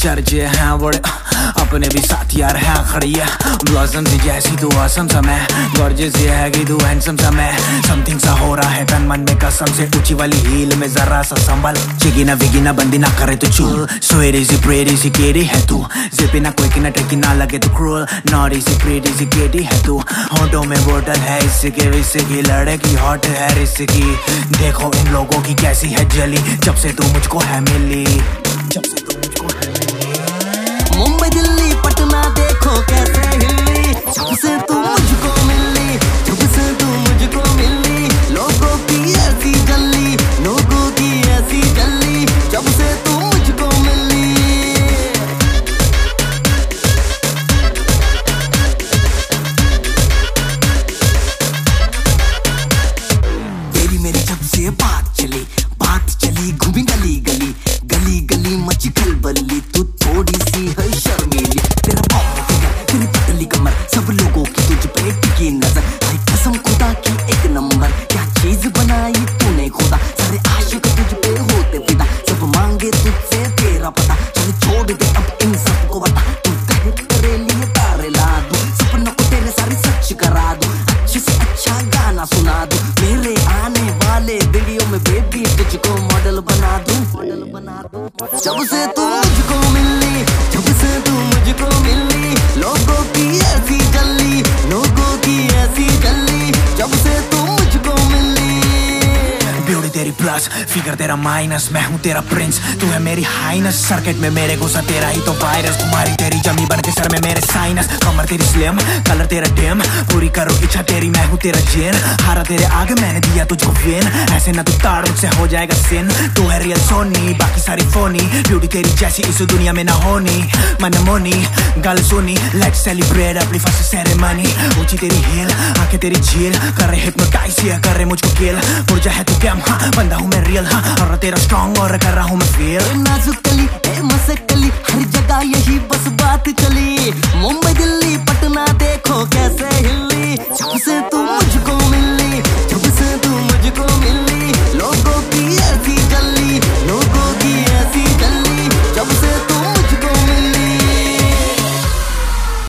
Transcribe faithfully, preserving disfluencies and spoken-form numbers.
चर्चे हैं बड़े, अपने भी साथ यार है खड़ी है। ब्लॉसम सी जैसी तू असम सा मैं, गॉर्जियस सी है कि तू हैंडसम सा मैं। समथिंग सा हो रहा है तन मन में कसम से, ऊंची वाली हील में जरा सा संभल। चिगी ना विगी ना बंदी ना करे तो चूल, स्वेरी सी प्रेटी सी केटी है तू। जिपी ना कोई की ना ट्रिकी ना लगे तो क्रूल, नॉटी सी प्रेटी सी केटी है तू। होंठों में बोतल है इसके विस्की, लड़की हॉट है रिस्की। देखो इन लोगों की कैसी है जली, जब से तू मुझको है मिली, जब से तू मुझको है मिली। मुंबई दिल्ली पटना देखो कैसे हिली, जब से तू मुझको मिली, जब से तू मुझको मिली। लोगों की ऐसी जल्ली, लोगों की ऐसी जल्ली, जब से तू मुझको मिली। तेरी मेरी जब से बात चली, बात चली घूमी गली गली, गली गली मची खलबली। तू थोड़ी सी है शर्मीली, तेरा बाप फिगर, तेरी पतली कमर, सब लोगों की तुझ पे टिकी नजर। भाई कसम खुदा की एक नंबर, क्या चीज बनाई तूने खुदा। सारे आशिक तुझ पे होते फिदा, सब मांगे तुझसे तेरा पता। चल छोड़ दे अब इन सबको बता, तू कहे तेरे लिए तारे ला दूं, सपनों को तेरे सारे सच करा दूं। अच्छे से अच्छा गाना सुना दूं, मेरे आने वाले वीडियो में बेबी तुझको मॉडल बना दूं, मॉडल बना दूं। जब से तू मुझको मिली, जब से तू मुझको मिली। लोगों की ऐसी जल्ली, लोगों की ऐसी जल्ली, जब से तू मुझको मिली। ब्यूटी तेरी प्लस, फिगर तेरा माइनस, मैं हूँ तेरा प्रिंस, तू है मेरी हाइनस। सर्किट में मेरे गुस्सा तेरा ही तो वायरस, तुम्हारी तेरी जमी बन के सर में मेरे साइनस। कमर तेरी स्लिम, कलर तेरा डिम, पूरी करो इच्छा तेरी मैं हूँ तेरा जिन। हारा तेरे आगे मैंने दिया तुझको विन, ऐसे ना तू ताड़ मुझसे हो जाएगा सिन। तू है रियल सोनी, बाकी सारी फोनी, ब्यूटी तेरी जैसी इस दुनिया में ना होनी। मन मोनी गल सुनी, लेट्स सेलिब्रेट अपनी फर्स्ट सेरेमनी। ऊंची तेरी हिल, आंखें तेरी झील, कर रहे हिप्नोटाइज या कर रहे मुझको किल। पुरजा है तू क्या हाँ, बंदा हूँ मैं रियल हाँ, और तेरा स्ट्रॉन्ग और कर रहा हूँ मैं फील। नाजुक कली ए मसक कली, हर जगह यही बस बात चली। मुंबई दिल्ली पटना देखो कैसे